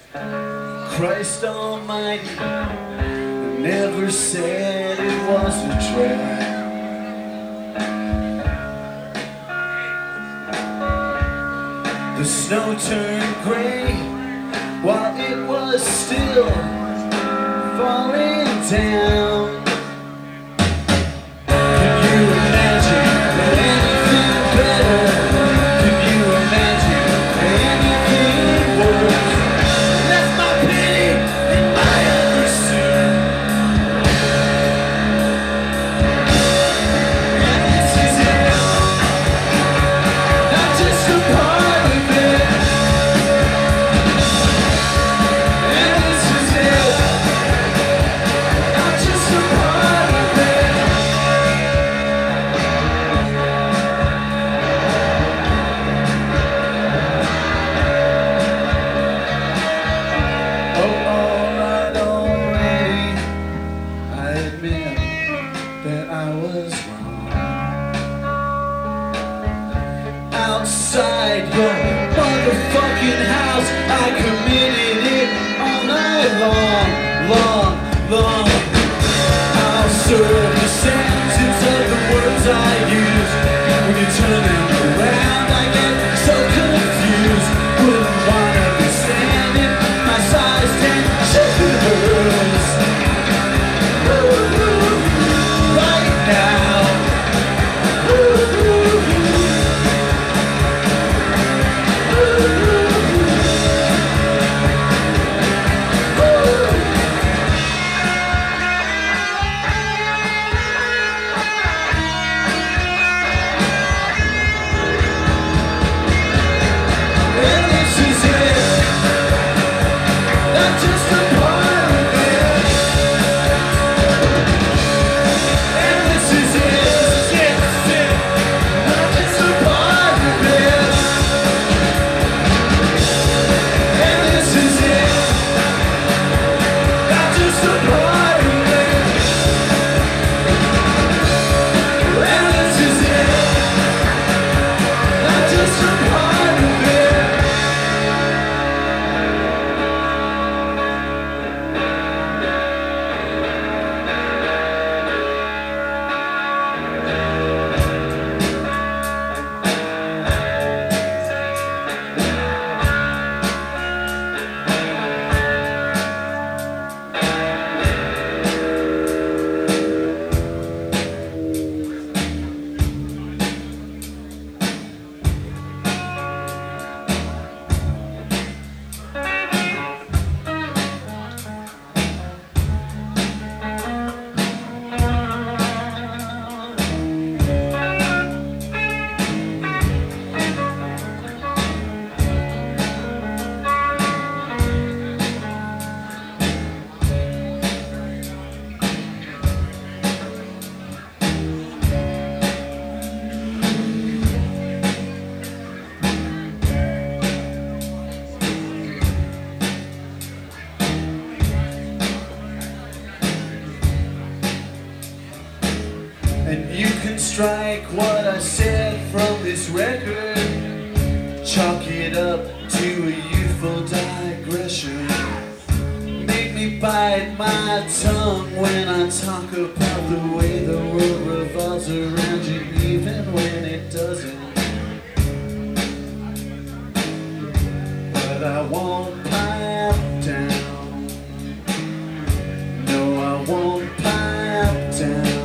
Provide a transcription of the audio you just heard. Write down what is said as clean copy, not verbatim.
Christ Almighty never said it was a trap. The snow turned gray while it was still falling down. Can you imagine anything better? Can you imagine anything worse? That's my pity and my understood. And this is it, not just a part of it. And this is it, not just a part of it. Oh, alright, already I admit that I was wrong. Outside your motherfucking house, I committed it all night long, long, long. I'll serve the sentence of the words I use. When you turn them around, I get so confused. Wouldn't wanna be standing my size 10 shoes right now. And this is it, not just a part of it. And this is it, not just a part of it. And this is it, not just a part of it. And this is it, not just a part of it. And you can strike what I said from this record, chalk it up to a youthful digression. Make me bite my tongue when I talk about the way the world revolves around you, even when it doesn't. But I won't pipe down. No, I won't pipe down.